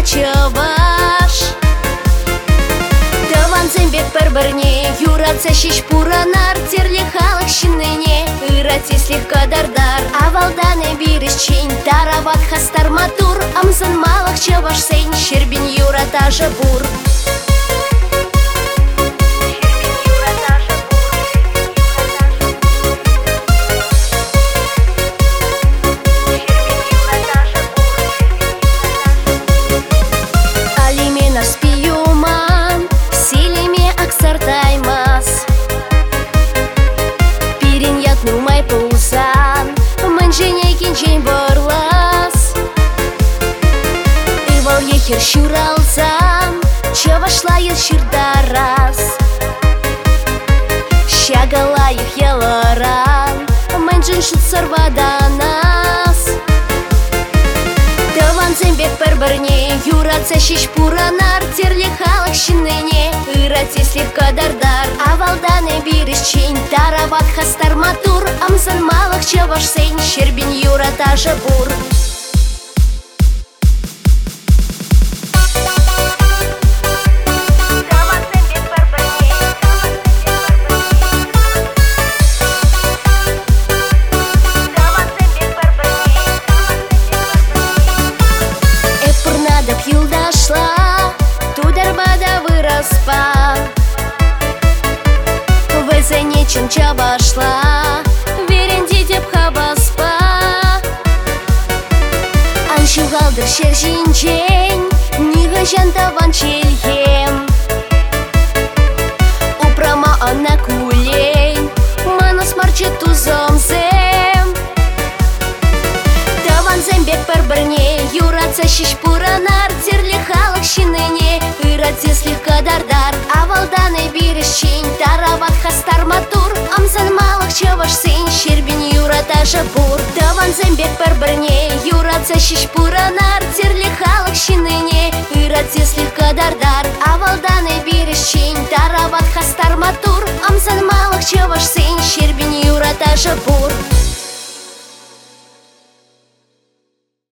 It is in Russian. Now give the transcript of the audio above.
чаваш. Таванзембек бір-біріне юратса шеш пуранар, терлі халық шиныне ырати слегка дардар. Авалданы биріс чейн тарават хастар матур, амзан малық чаваш сейн шербин юрата жабур. Ехер шуралзам, чавашлайыр ширдарас, щагалайых яларан, мэнжин шут сарваданас. Таванзембек бір-біріне юратса шеш пуранар, терлі халық шиныне ырати слегка дардар. Авалданы биріс чейн тарават хастар матур, амзан малық чаваш сейн шербин юрата жабур. Везенечен чабашла, веренде деп хабаспа. Аншугалдыр шержинчен, ниға жантаван челхем. Упрама ана кулень, манас марчы тузомзем. Таванзембек бір-біріне юратса шеш пуранар, терлі халық шиныне ырати слегка дардар. Авалданы биріс чейн тарават хастар матур, амзан малық чаваш сейн шербин юрата жабур. Таванзембек бір-біріне юратса шеш пуранар, терлі халық шиныне ырати слегка дардар. Авалданы биріс чейн тарават хастар матур, амзан малық чаваш сейн шербин юрата жабур.